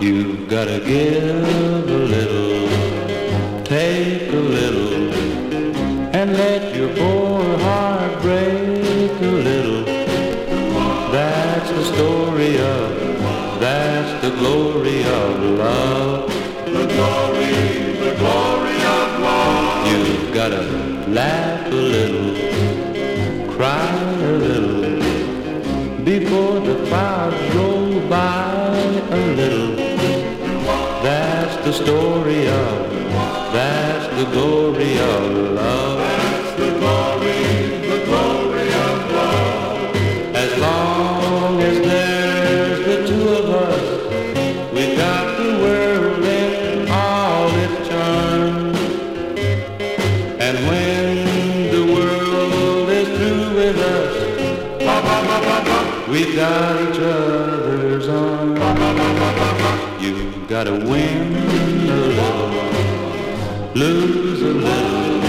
You've gotta give a little, take a little, and let your poor heart break a little. That's the story of, that's the glory of love. The glory of love. You've gotta laugh a little, cry a little, before the clouds roll by a little. That's the story of, that's the glory of love. That's the glory of love. As long as there's the two of us, we got the world in all its charm. And when the world is through with us, we got each other's arms. You gotta win a little, lose a little,